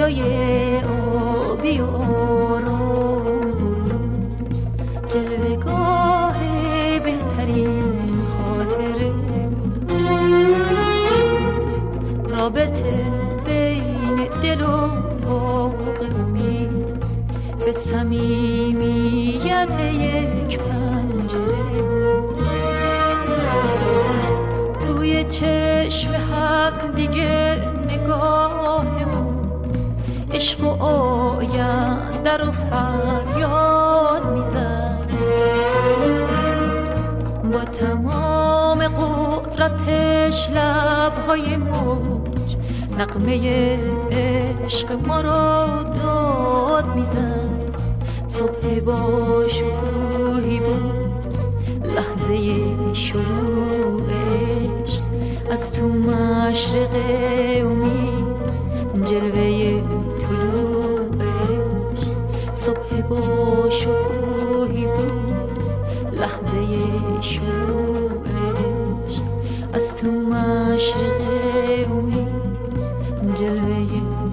دریای آبی و آرام جلوه‌گاه بهترین خاطره رابطه بین دل و باغ امید به صمیمیت یک پنجره بود توی چشم هم دیگه نگاهمون عشق و آینده رو فریاد میزد با تمام قدرتش لبهای موج نغمه عشق ما رو داد میزد صبح با شکوهی بود لحظه شروعش از تو مشرق امید جلوه طلوعش صبح با شکوهی بود لحظه شروعش از تو مشرق امید جلوه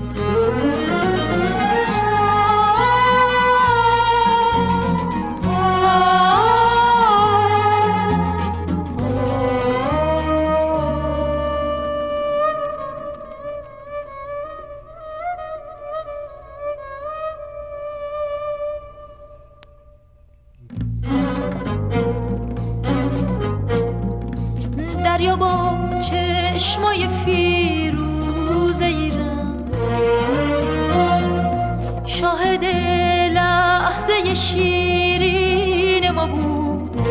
دریا با چشمای فیروزه ایران شاهد لحظه شیرین ما بود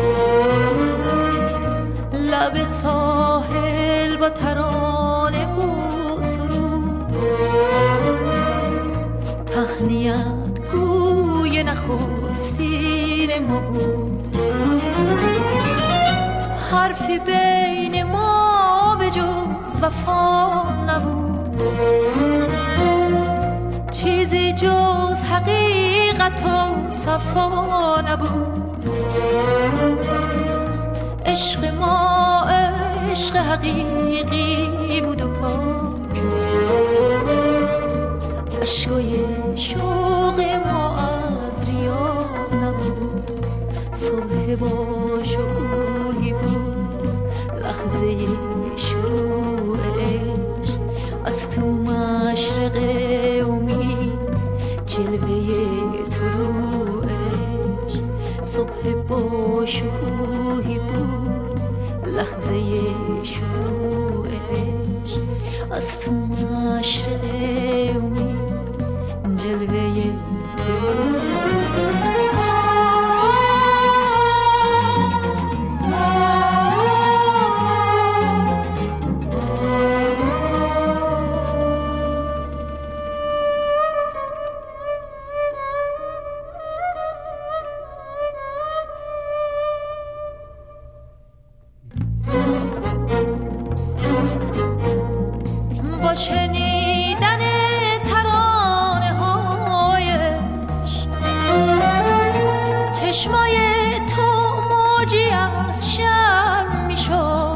لب ساحل با ترانه و سرود تهنیت گوی نخستین ما بود حرفی بین ما به جز وفا نبود چیزی جز حقیقت و صفا نبود عشق ما عشق حقیقی بود و پاک عشقای شوق ما از ریا نبود صبح با شکوهی بود لحظه شروعش از تو مشرق امید جلوه طلوعش صبح با شکوهی بود لحظه شروعش از تو مشرق امید جلوه طلوعش با شنیدن ترانه هایش چشمای تو موجی از شرم می شد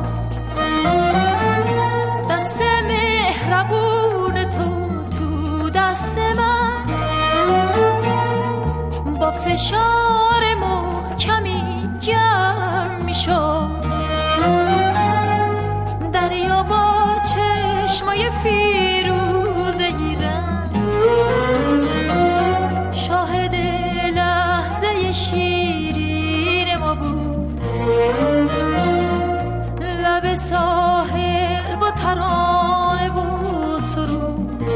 دست مهربون تو دست من با فشار محکمی گرم می شد دریا با چشمای فیروزه ایران شاهد لحظه شیرین ما بود لب ساحل با ترانه و سرود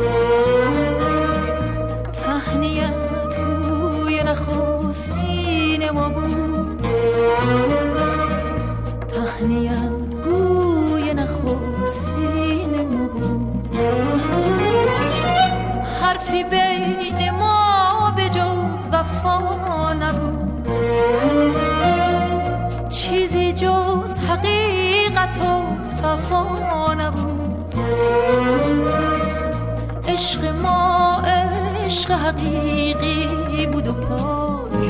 تهنیت گوی نخستین ما بود تهنیت گوی نخستین ما بود حرفی بین ما به جز وفا نبود چیزی جز حقیقت و صفا نبود عشق ما عشق حقیقی بود و پاک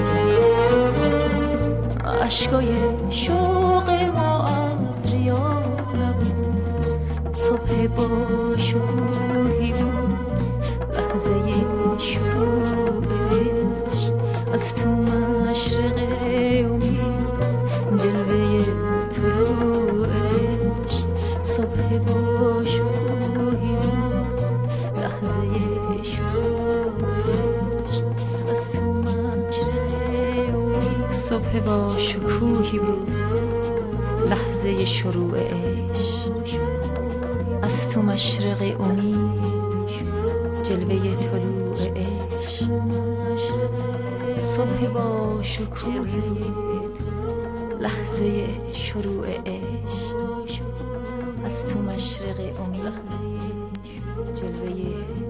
عشقای شوق ما از ریا نبود صبح با شکوهی بود لحظه از تو مشرق امید جلوه طلوعش صبح با شکوهی بود لحظه شروعش از تو مشرق امید صبح با شکوهی بود لحظه شروعش از تو مشرق امید جلوه طلوع عشق صبح با شکوهی لحظه شروع عشق از تو مشرق امید جلوه